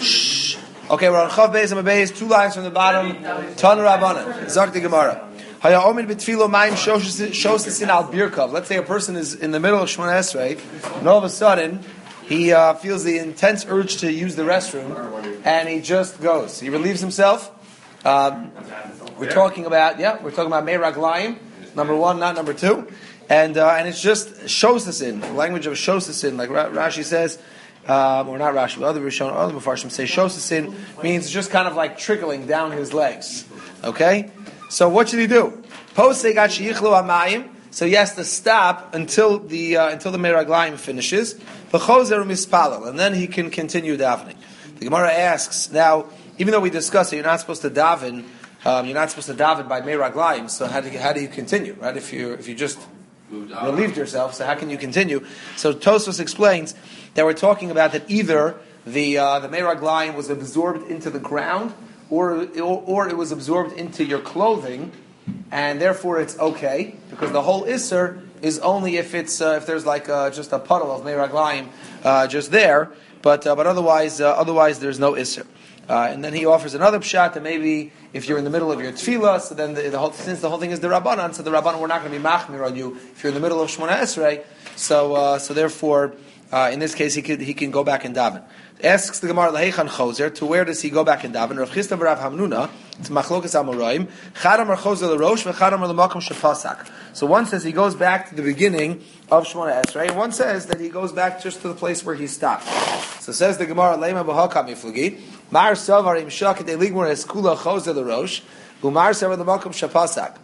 Okay, we're on Chav Beis and Beis, 2 lines from the bottom. Tan Rabbanan. Zak the Gemara. Haya Omin b'tfilo mayim shosasin al birkov. Let's say a person is in the middle of Shemona Esrei, and all of a sudden he feels the intense urge to use the restroom, and he just goes. He relieves himself. We're talking about Mei Raglayim, number 1, not number 2, and it's just shosasin, the language of shosasin, like Rashi says. Or not Rashi, but other Mefarshim say shosasin means just kind of like trickling down his legs. Okay? So what should he do? So he has to stop until the Mei Raglayim finishes. And then he can continue davening. The Gemara asks, now, even though we discussed that you're not supposed to daven by Mei Raglayim, so how do you continue? Right? If you just relieved yourself, so how can you continue? So Tosfos explains that we're talking about that either the Mei Raglayim was absorbed into the ground, or it was absorbed into your clothing, and therefore it's okay, because the whole Isser is only if there's like just a puddle of Mei Raglayim just there, but otherwise there's no Isser. And then he offers another pshat that maybe if you're in the middle of your tefillah, so then since the whole thing is the Rabbanan, so the Rabbanan we're not going to be machmir on you if you're in the middle of Shemona Esrei. So therefore, in this case, he can go back and daven. Asks the Gemara Lahechan Choser, to where does he go back and daven? Rav Chisda v'Rav Hamnuna, it's Machlokas Amoraim. Chadam ar Choser l'Rosh v'Chadam ar l'Makom shepasak. So one says he goes back to the beginning of Shemona Esrei, and one says that he goes back just to the place where he stopped. So says the Gemara Leima b'Hakam Miflugi. Mar Savar im Shak de Ligmor Eskula Choser l'Rosh, u'Mar Savar l'Makom shepasak.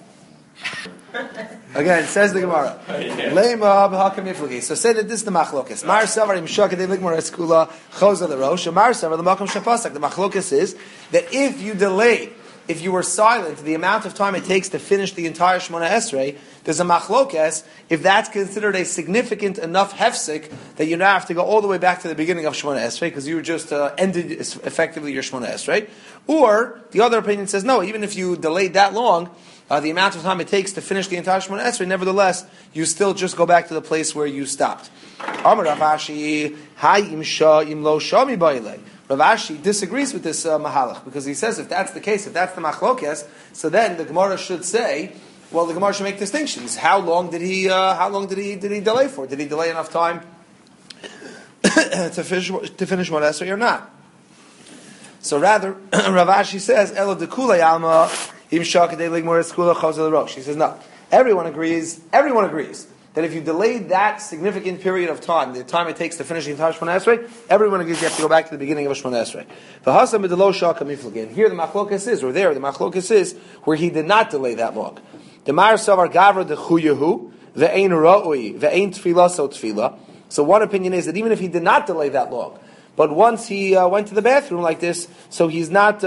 Again, says the Gemara. So say that this is the machlokas. Mar savar im shakad ligmor eskula choza l'rosh. Mar savar the makom shapasak. The machlokas is that if you were silent, the amount of time it takes to finish the entire Shemona Esrei, there's a machlokas if that's considered a significant enough hefsek that you now have to go all the way back to the beginning of Shemona Esrei because you just ended effectively your Shemona Esrei. Or the other opinion says no, even if you delayed that long, the amount of time it takes to finish the entire Shemona Esrei, nevertheless, you still just go back to the place where you stopped. Amar Rav Ashi, im lo shami ba'ilei. Rav Ashi disagrees with this mahalach because he says if that's the case, if that's the machlokes, so then the Gemara should say, well, the Gemara should make distinctions. How long did he delay for? Did he delay enough time to finish Shemona Esrei or not? So rather, Rav Ashi says, Elo dekulei alma. He says no. Everyone agrees that if you delayed that significant period of time, the time it takes to finish the entire Shemona Esrei, everyone agrees you have to go back to the beginning of a Shemona Esrei. Here the machlokas is, or there the machlokas is, where he did not delay that long. The Mar Savar Gavra de Chuyahu, the Ein Ra'ui, the Ein Tefillah so Tefillah. So one opinion is that even if he did not delay that long, but once he went to the bathroom like this, so he's not.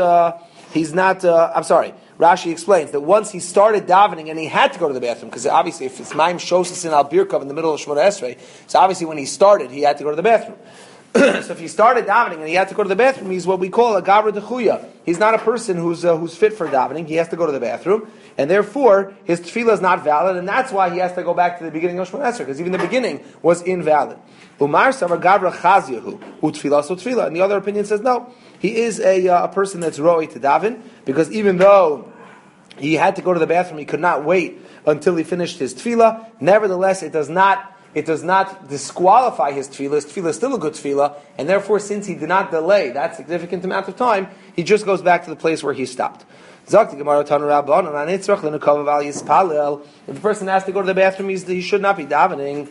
Rashi explains that once he started davening and he had to go to the bathroom, because obviously if it's Maim Shosasin Al Birkov in the middle of Shemona Esrei, so obviously when he started, he had to go to the bathroom. So if he started davening and he had to go to the bathroom, he's what we call a Gavra Dechuya. He's not a person who's fit for davening. He has to go to the bathroom, and therefore his tefillah is not valid, and that's why he has to go back to the beginning of Shemona Esrei, because even the beginning was invalid. Umar Savar Gavra Chazyahu Utfila so Tefillah, and the other opinion says no. He is a person that's roi to daven, because even though he had to go to the bathroom, he could not wait until he finished his tefillah. Nevertheless, it does not disqualify his tefillah. His tefillah is still a good tefillah, and therefore, since he did not delay that significant amount of time, he just goes back to the place where he stopped. If the person has to go to the bathroom, he should not be davening.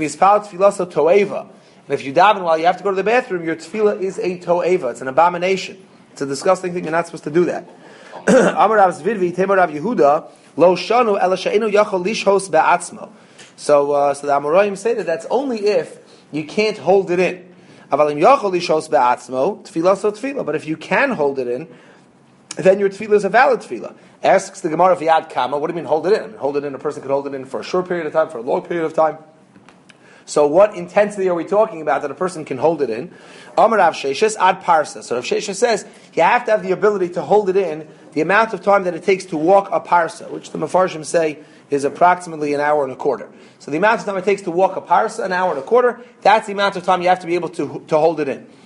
And if you daven while you have to go to the bathroom, your tefillah is a to'eva. It's an abomination. It's a disgusting thing. You're not supposed to do that. Amar Rav Zvidvi, Temar Rav Yehuda, Lo Shanu Ela She'enu Yachol Lishhos Be'atzmo. So the Amoraim say that that's only if you can't hold it in. Avalim Yachol Lishhos Be'atzmo, Tefillah so Tefillah. But if you can hold it in, then your tefillah is a valid tefillah. Asks the Gemara V'yad Kama, what do you mean hold it in? I mean, hold it in, a person could hold it in for a short period of time, for a long period of time. So what intensity are we talking about that a person can hold it in? Amar Rav Sheshes ad parsa. So Rav Sheshes says you have to have the ability to hold it in the amount of time that it takes to walk a parsa, which the Mefarshim say is approximately an hour and a quarter. So the amount of time it takes to walk a parsa, an hour and a quarter, that's the amount of time you have to be able to hold it in.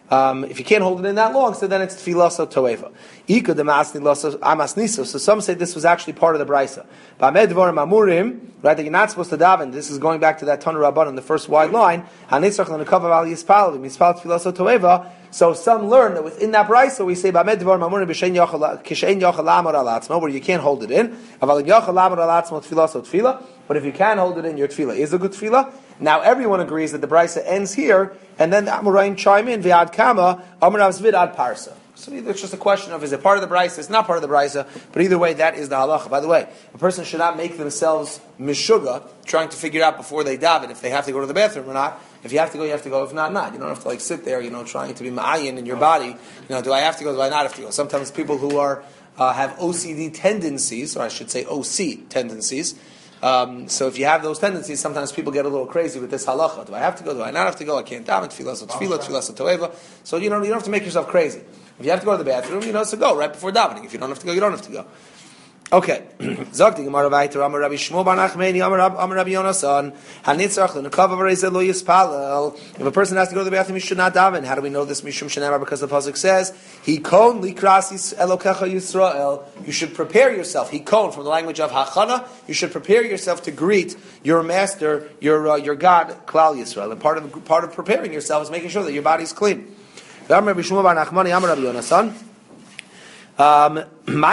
If you can't hold it in that long, so then it's tfilaso toeva. Ika demasni laso amasniso. So some say this was actually part of the brisa. Ba'med dvarim amurim, right? That you're not supposed to daven. This is going back to that Tanu Rabban in the first wide line. Hanitzrach lenakav al yispal mispal tfilaso toeva. So some learn that within that brisa we say ba'med dvarim amurim b'shein yachal amar al atzma, where you can't hold it in. Aval yachal amar al atzma tfilaso tfila. But if you can hold it in, your tefillah is a good tefillah. Now everyone agrees that the brisa ends here, and then the Amoraim chime in, V'ad kama, Amarav zvid ad parsa. So it's just a question of, is it part of the brisa? It's not part of the brisa, but either way, that is the halacha. By the way, a person should not make themselves mishuga, trying to figure out before they daven if they have to go to the bathroom or not. If you have to go, you have to go. If not, not. You don't have to sit there, trying to be ma'ayin in your body. Do I have to go? Do I not have to go? Sometimes people who are have OCD tendencies, or I should say OC tendencies. So if you have those tendencies, sometimes people get a little crazy with this halacha. Do I have to go? Do I not have to go? I can't daven. Tefillah, so toeva. So you don't have to make yourself crazy. If you have to go to the bathroom, so go right before davening. If you don't have to go, you don't have to go. Okay. Zok the Gemara weiter. Amar Rabbi Shmuel bar Nachmani. Amar Rabbi Yonasan. Hanitzrach lenakav v'reizeh lo yispalel. If a person has to go to the bathroom, he should not daven. How do we know this? Mishum shenamar, because the pasuk says, "Hikon likrasis elokecha Yisrael." You should prepare yourself. Hikon, from the language of hachana, you should prepare yourself to greet your master, your God, Klal Yisrael. And part of preparing yourself is making sure that your body is clean. Amar Rabbi Shmuel bar Nachmani. Amar Rabbi Yonasan. Guard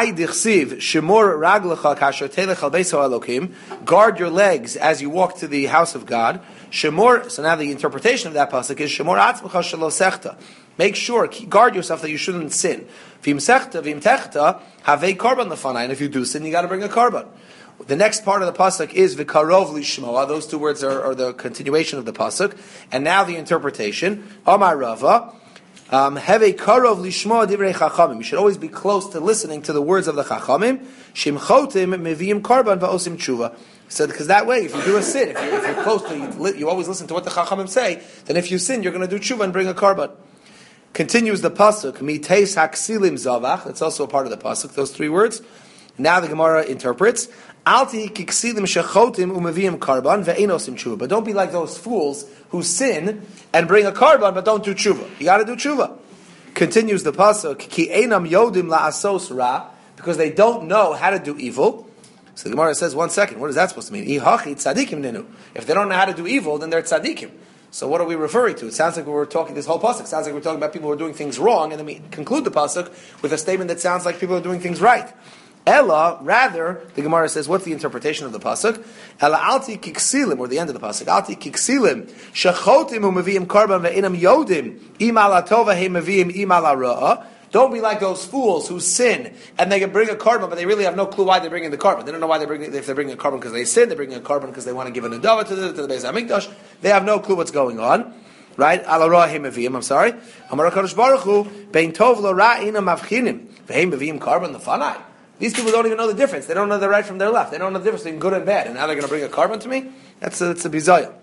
your legs as you walk to the house of God. Shemor. So now the interpretation of that pasuk is Shemor atzmecha shelo sechta. Make sure, guard yourself that you shouldn't sin. V'im sechta, v'im techta, havei korban lefanai. And if you do sin, you got to bring a korban. The next part of the pasuk is v'karov lishmoa. Those two words are the continuation of the pasuk. And now the interpretation. Amar Rava. Have a karov lishmoa divrei chachamim. You should always be close to listening to the words of the chachamim. Shimchotim meviim karban va'osim tshuva. So, because that way, if you do a sin, if you're close to, you always listen to what the chachamim say. Then, if you sin, you're going to do tshuva and bring a karban. Continues the pasuk. Miteis haksilim zavach. That's also a part of the pasuk. Those three words. Now the Gemara interprets. Alti kiksilim shechotim umeviim karban ve'enosim tshuva. But don't be like those fools who sin and bring a karban, but don't do tshuva. You got to do tshuva. Continues the pasuk, ki einam yodim la'asos ra, because they don't know how to do evil. So the Gemara says, 1 second, what is that supposed to mean? Ihachi tzadikim ninu. If they don't know how to do evil, then they're tzadikim. So what are we referring to? It sounds like we're talking, this whole pasuk sounds like we're talking about people who are doing things wrong, and then we conclude the pasuk with a statement that sounds like people are doing things right. Ella, rather, the Gemara says, what's the interpretation of the pasuk? Ella alti kiksilim, or the end of the pasuk. Alti kiksilim, shechotim u'meviim karban ve'inam yodim, imal atova he meviim imal ara'ah. Don't be like those fools who sin and they can bring a karban, but they really have no clue why they're bringing the karban. They don't know why if they're bringing a karban because they sin. They're bringing a karban because they want to give an adava to the Beis Hamikdash. They have no clue what's going on. Right? Al ara'ah he meviim. I'm sorry. Amar HaKadosh Baruch Hu bein tov lo ra'ina mavchinim ve'he meviim karban lefanai. These people don't even know the difference. They don't know the right from their left. They don't know the difference between good and bad. And now they're going to bring a karban to me? It's a bizayah.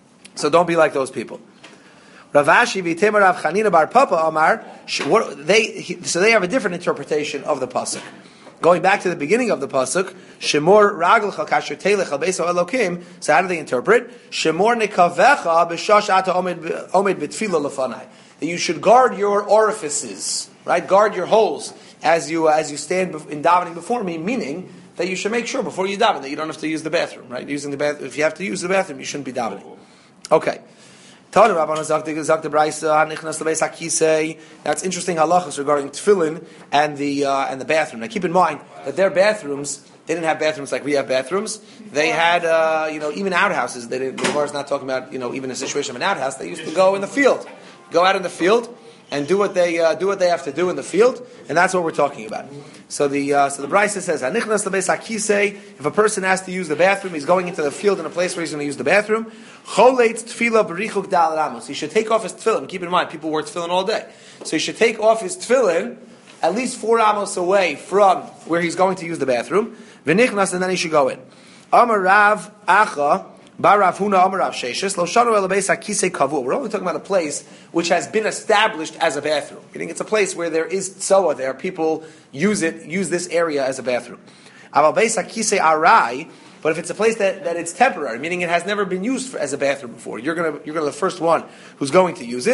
So don't be like those people. Rav Ashi v'Itemar Rav Chanina bar Papa Amar. So they have a different interpretation of the pasuk. Going back to the beginning of the pasuk, Shemor raglcha kasher telech al beiso elokim. So how do they interpret? Shemor nekavecha b'shash ata omed b'tfila lefanai. That you should guard your orifices, right? Guard your holes as you stand in davening before me, meaning that you should make sure before you daven that you don't have to use the bathroom, right? Using the bathroom, if you have to use the bathroom, you shouldn't be davening. Okay. That's interesting halachas regarding tefillin and the bathroom. Now keep in mind that their bathrooms, they didn't have bathrooms like we have bathrooms. They had even outhouses. The Gemara is not talking about even a situation of an outhouse. They used to go in the field, go out in the field and do what they have to do in the field, and that's what we're talking about. So the Brisa says, if a person has to use the bathroom, he's going into the field in a place where he's going to use the bathroom. He should take off his tefillin. Keep in mind, people wear tefillin all day, so he should take off his tefillin at least 4 amos away from where he's going to use the bathroom. And then he should go in. Amar Rav Acha. We're only talking about a place which has been established as a bathroom. Meaning it's a place where there is tzoa there. People use this area as a bathroom. But if it's a place that it's temporary, meaning it has never been used as a bathroom before, you're gonna the first one who's going to use it.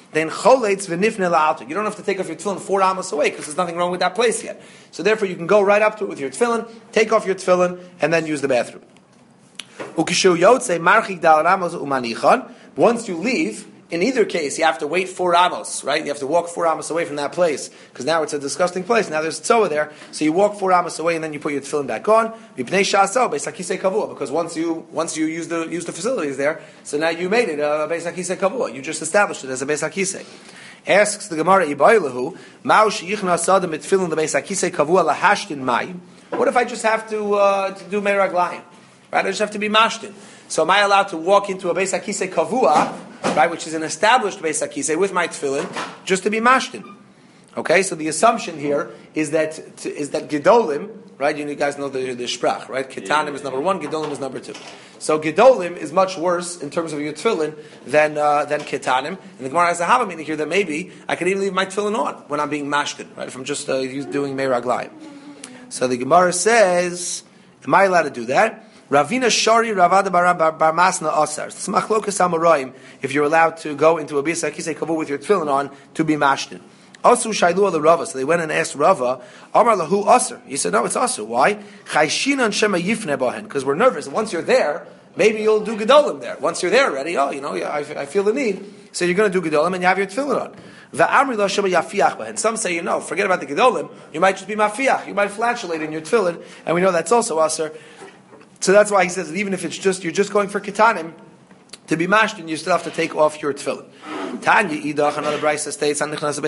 then choletz v'nifne la'alto. You don't have to take off your tefillin 4 amos away because there's nothing wrong with that place yet. So therefore, you can go right up to it with your tefillin, take off your tefillin, and then use the bathroom. Ukishu yotze marchik dal amos umanichan. Once you leave, in either case, you have to wait 4 amos, right? You have to walk 4 amos away from that place, because now it's a disgusting place. Now there's tzoa there, so you walk 4 amos away, and then you put your tefillin back on. Because once you use the facilities there, so now you made it a beis hakisei kavua. You just established it as a beis hakisei. Asks the Gemara Ibaylahu, Mao sheyichna sadam mit tefillin the beis hakisei kavua lahashtin mayim. What if I just have to do meraglayim? Right? I just have to be mashtin. So am I allowed to walk into a beis hakisei kavua, right, which is an established beis hakisei with my tefillin, just to be mashtin? Okay, so the assumption here is that gedolim, right? You guys know the sprach, right? Ketanim is number 1, gedolim is number 2. So gedolim is much worse in terms of your tefillin than ketanim. And the Gemara has a havamina here that maybe I could even leave my tefillin on when I'm being mashtin, right? If I'm just doing meiraglayim. So the Gemara says, am I allowed to do that? Ravina Shari Ravada Bar Masna Asar. Smachlokas Amoraim. If you're allowed to go into a beis hakisei kavua with your tefillin on to be mashtin. Asu Shailu al Rava. So they went and asked Rava, Amar lahu Asar. He said, no, it's Asar. Why? Chayshinan Shema Yifne Bahen. Because we're nervous. Once you're there, maybe you'll do gedolim there. Once you're there already, I feel the need. So you're going to do gedolim and you have your tefillin on. Va'amri lo Shema Yafiach Bahen. Some say, forget about the gedolim. You might just be mafiach. You might flatulate in your tefillin, and we know that's also Asar. So that's why he says that even if you're just going for ketanim, to be mashtin, you still have to take off your tefillin. Tanya idach, another brayso states,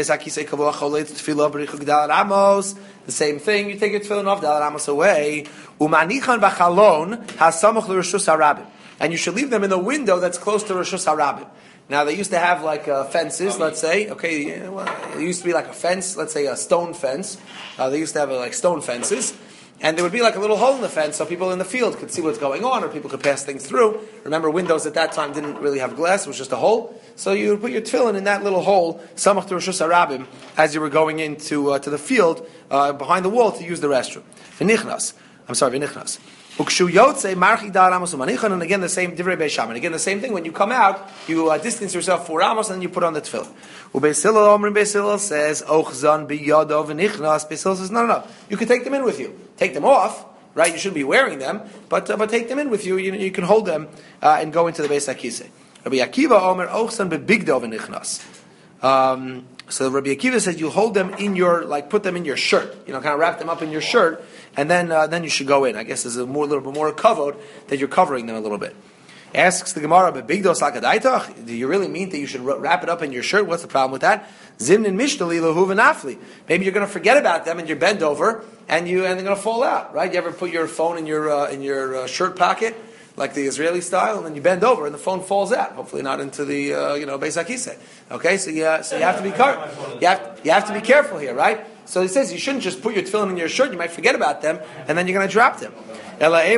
the same thing, you take your tefillin off, dalat amos away, umanichan b'chalon hasamuch l'reshus harabim, and you should leave them in the window that's close to reshus harabim. Now they used to have like fences, let's say. Okay, it used to be like a fence, let's say a stone fence. They used to have like stone fences. And there would be like a little hole in the fence so people in the field could see what's going on or people could pass things through. Remember, windows at that time didn't really have glass, it was just a hole. So you would put your tefillin in that little hole, samach to Reshus HaRabim, as you were going into to the field behind the wall to use the restroom. V'nichnas. Ukshu yotze marchik dal amos umanichan, and again the same divrei Beis Shammai. Again the same thing. When you come out, you distance yourself 4 amos, and then you put on the tefillin. Beis Hillel omrim, Beis Hillel says ochzan biyado v'nichnas. Beis Hillel says no. You can take them in with you. Take them off, right? You shouldn't be wearing them, but take them in with you. You can hold them and go into the beis hakisei. Rabbi Akiva omer ochzan bebigdo v'nichnas. So Rabbi Akiva says you hold them in your, put them in your shirt. Kind of wrap them up in your shirt, and then you should go in. I guess there's a little bit more kavod that you're covering them a little bit. Asks the Gemara, "Bebigdos lakadaitach? Do you really mean that you should wrap it up in your shirt? What's the problem with that? Zimnin mishtali lehuv v'nafli. Maybe you're going to forget about them and you're bent over and they're going to fall out, right? You ever put your phone in your shirt pocket, like the Israeli style, and then you bend over and the phone falls out. Hopefully not into the beis hakisei. Okay, so you have to be you have to be careful here, right? So he says you shouldn't just put your tefillin in your shirt. You might forget about them, and then you're going to drop them. So Rabbi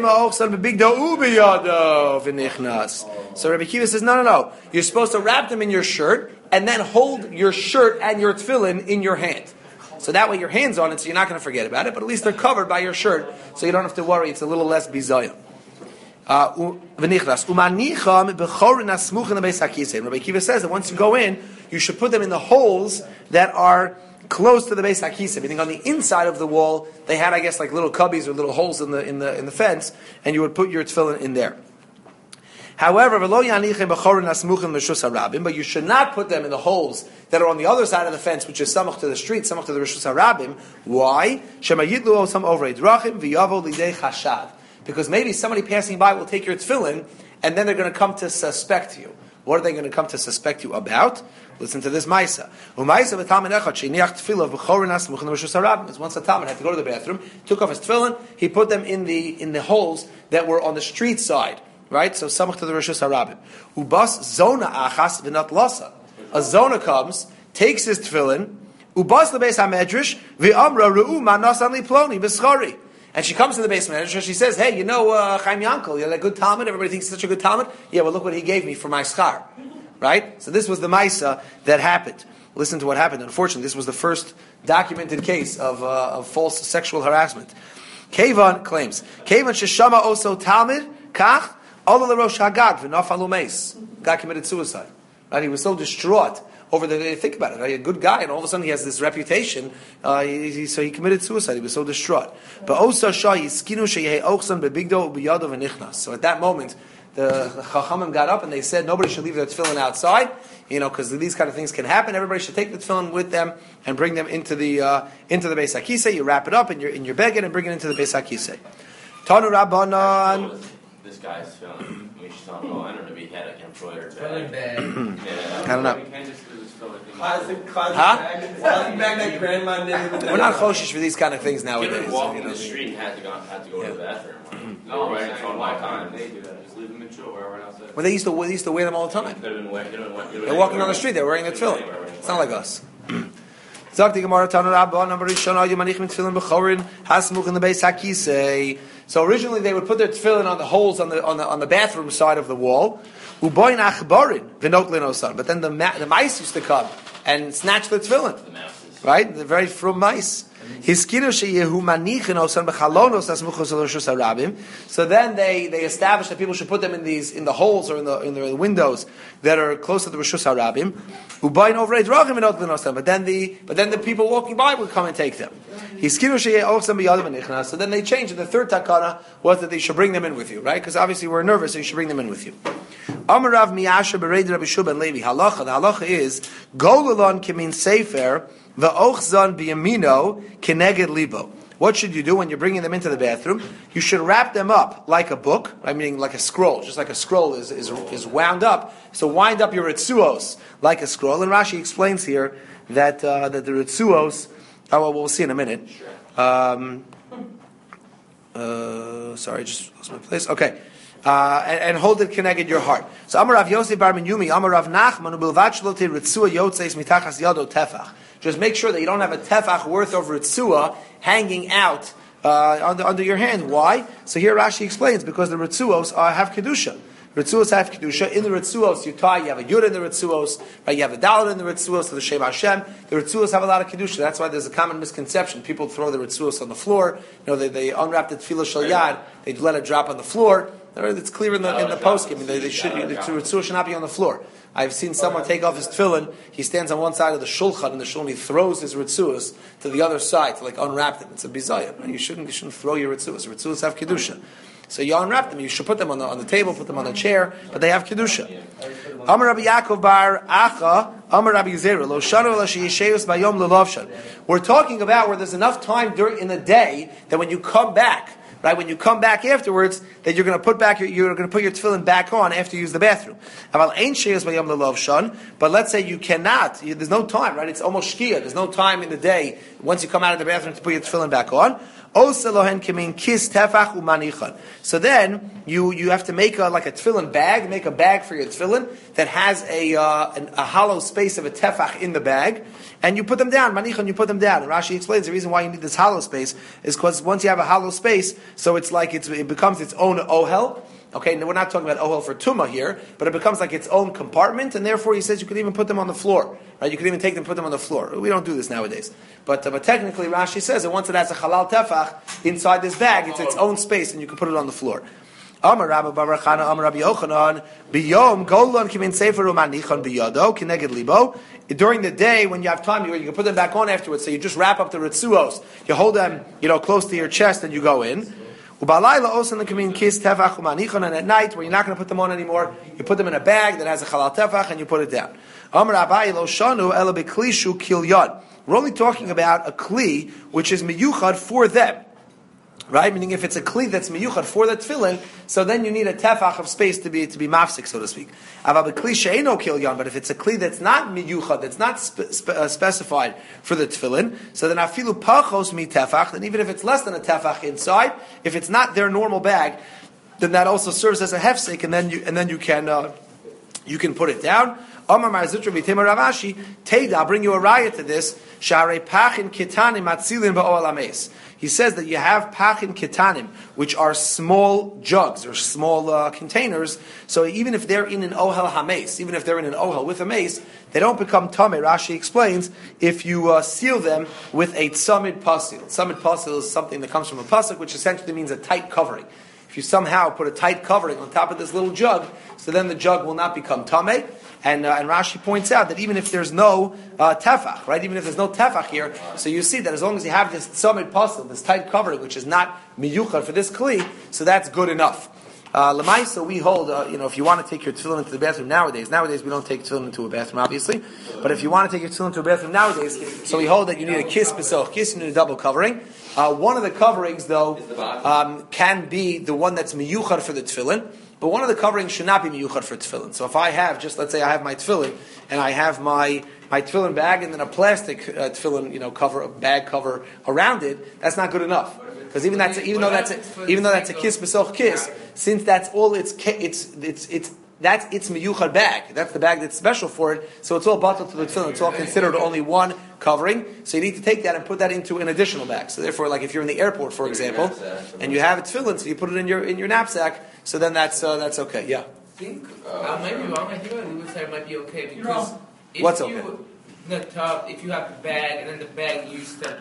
Akiva says, no. You're supposed to wrap them in your shirt, and then hold your shirt and your tefillin in your hand. So that way your hand's on it, so you're not going to forget about it, but at least they're covered by your shirt, so you don't have to worry. It's a little less bizayon. Rabbi Akiva says that once you go in, you should put them in the holes that are close to the beis hakisei, meaning on the inside of the wall. They had, I guess, like little cubbies or little holes in the fence, and you would put your tefillin in there. However, but you should not put them in the holes that are on the other side of the fence, which is samach to the street, samach to the Reshus HaRabim. Why? Because maybe somebody passing by will take your tefillin, and then they're going to come to suspect you. What are they going to come to suspect you about? Listen to this Maisa. Once a Talmud had to go to the bathroom, took off his tefillin, he put them in the holes that were on the street side, right? So samach to the Reshus HaRabim. Ubas zona achas v'nat lasa. A zona comes, takes his tefillin, ubas lebeis hamedrash v'amra re'u manasan li ploni b'schari. And she comes to the basement and she says, hey, Chaim Yankel, you're a good Talmud, everybody thinks he's such a good Talmud. Yeah, well, look what he gave me for my schar. Right? So this was the Maisa that happened. Listen to what happened. Unfortunately, this was the first documented case of false sexual harassment. Kevan claims, Kevan sheshama oso Talmud, kach, ola l'rosh hagag, v'naf alumeis. God committed suicide. Right? He was so distraught over the. Think about it, right? A good guy, and all of a sudden he has this reputation. So he committed suicide. He was so distraught. But also So at that moment, the Chachamim got up and they said nobody should leave their tefillin outside, because these kind of things can happen. Everybody should take the tefillin with them and bring them into the Beis HaKisei. You wrap it up in your beged and bring it into the Beis HaKisei. Tanu Rabbanan. This guy's tefillin. We should talk about. I don't know if he had an embroidered bag. I don't know. Classic bag that grandma did. We're not choshish for these kind of things nowadays. You didn't walk in the street and had to go to the bathroom. No, right in front of my time. They do that. Just leave them in shul wherever else. Well, they used to wear them all the time. They're walking on the street. They're wearing their tefillin. It's not like us. So originally they would put their tefillin on the holes on the bathroom side of the wall. But then the mice used to come and snatch the tefillin. Right? The very from mice. So then they established that people should put them in the holes or in the windows that are close to the Rishus Harabim. But then the people walking by would come and take them. So then they changed, and the third takana was that they should bring them in with you, right? Because obviously we're nervous, so you should bring them in with you. Amarav Miyasha Bered Rabbi Shub Levi. Halacha. The halacha is Golalon Kimin Sefer the Ochzan Biyamino Keneged Libo. What should you do when you're bringing them into the bathroom? You should wrap them up like a book, meaning like a scroll, just like a scroll is wound up. So wind up your ritzuos like a scroll. And Rashi explains here that the ritzuos. We'll see in a minute. Sorry, just lost my place. Okay. And hold it connected your heart. So Amarav Yosef Bar Minyumi, Amarav Nachman, Ubilvat Shlote Ritzua Yotzeis Mitachas Yado Tefach. Just make sure that you don't have a tefach worth of ritzua hanging out under your hand. Why? So here Rashi explains, because the ritzuos have kedusha. Ritzuos have kedusha. In the ritzuos you have a yud in the ritzuos, right? You have a daled in the ritzuos, so the Shem Hashem. The ritzuos have a lot of kedusha. That's why there's a common misconception. People throw the ritzuos on the floor. They unwrap the tefillah shel yad. They let it drop on the floor. It's clear in the post. The ritzuos should not be on the floor. I've seen someone take off his tefillin. He stands on one side of the shulchan, and the shulchan, he throws his ritzuos to the other side to unwrap them. It's a bizayah. You shouldn't throw your ritzuos. Ritzuos have kedusha. So you unwrap them. You should put them on the table, put them on the chair, but they have kedusha. Amar Rabbi Yaakov bar Acha, Amar Rabbi Zera, Lo shanu la sheyisheus bayom lelovshan. We're talking about where there's enough time in the day that when you come back. Right, when you come back afterwards, that you're going to put your tefillin back on after you use the bathroom. But let's say you cannot. There's no time, right? It's almost shkia. There's no time in the day once you come out of the bathroom to put your tefillin back on. So then you have to make a tefillin bag. Make a bag for your tefillin that has a hollow space of a tefach in the bag. And you put them down, manichan, you put them down. And Rashi explains the reason why you need this hollow space is because once you have a hollow space, so it's like it becomes its own ohel. Okay, we're not talking about ohel for tumah here, but it becomes like its own compartment, and therefore he says you could even put them on the floor. Right? You could even take them, put them on the floor. We don't do this nowadays. But technically Rashi says that once it has a halal tefach inside this bag, it's its own space, and you can put it on the floor. Amar Rabbi Baruchana, Amar Rabbi Yochanan, Biyom Golon Kimin Sefer Umanichan Biyado Kineged Libo. During the day, when you have time, you can put them back on afterwards. So you just wrap up the ritzuos. You hold them, close to your chest, and you go in. And at night, where you're not going to put them on anymore, you put them in a bag that has a halal tefach, and you put it down. We're only talking about a kli which is miyuchad for them. Right? Meaning if it's a kli that's miyuchad for the tefillin, so then you need a tefach of space to be mafsik, so to speak. But if it's a kli that's not miyuchad, that's not specified for the tefillin, so then afilu pachos mi tefach, and even if it's less than a tefach inside, if it's not their normal bag, then that also serves as a hefsek, and then you can put it down. Amar Marzutra v'Temar Ravashi, Teda, I'll bring you a raya to this. Sharei pachin kitanim atzilin ba'ol ames. He says that you have pachin kitanim, which are small jugs or small containers. So even if they're in an ohel hames, even if they're in an ohel with a mace, they don't become tameh. Rashi explains if you seal them with a tzamid pasil. Tzamid pasil is something that comes from a pasuk, which essentially means a tight covering. If if you somehow put a tight covering on top of this little jug, so then the jug will not become tameh. And Rashi points out that even if there's no tefach, right? Even if there's no tefach here, so you see that as long as you have this tzomid pasul, this tight covering, which is not miyuchad for this kli, so that's good enough. Lemaisa, we hold, if you want to take your tefillin into the bathroom nowadays we don't take tefillin into a bathroom, obviously, but if you want to take your tefillin into a bathroom nowadays, so we hold that you need a kiss b'soch kiss, you need a double covering. One of the coverings, though, can be the one that's miyuchad for the tefillin, but one of the coverings should not be miyuchad for tefillin. So if I have, let's say I have my tefillin, and I have my tefillin bag, and then a plastic tefillin, bag cover around it, that's not good enough. Because even though that's a kiss b'soch kiss, since that's all it's miyuchad bag. That's the bag that's special for it. So it's all batal to the tefillin. It's all considered only one covering. So you need to take that and put that into an additional bag. So therefore, like if you're in the airport, for example, and you have a tefillin, so you put it in your knapsack. So then that's okay. Yeah. I think I might be wrong. I think on the side might be okay because what's okay? The tub, if you have the bag and then the bag you start